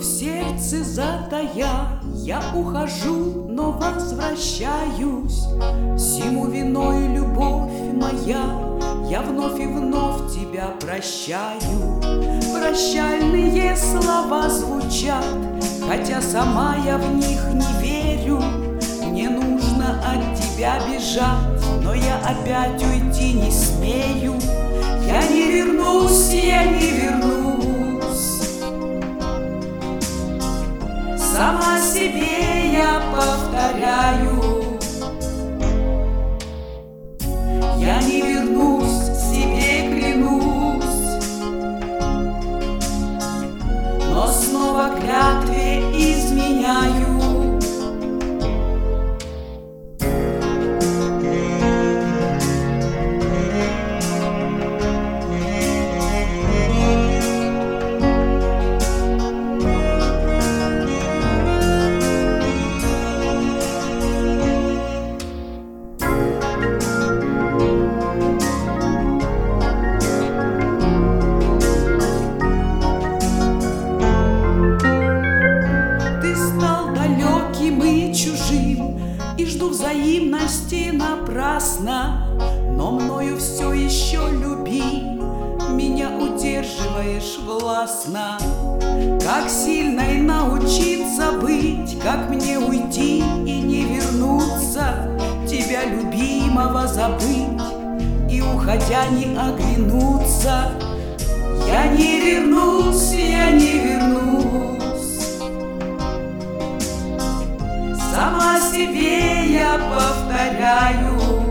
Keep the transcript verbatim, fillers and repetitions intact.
в сердце затая, я ухожу, но возвращаюсь. Всему виной любовь моя, я вновь и вновь тебя прощаю. Прощальные слова звучат, хотя сама я в них не верю. Мне нужно от тебя бежать, но я опять уйти не смею. Я не вернусь, я не вернусь. Сама себе я повторяю. Я не вернусь, себе клянусь, но снова клятве изменяю. И жду взаимности напрасно, но мною все еще люби, меня удерживаешь властно. Как сильной научиться быть, как мне уйти и не вернуться, тебя любимого забыть и, уходя, не оглянуться. Я не вернусь, я не вернусь. Сама себе я повторяю.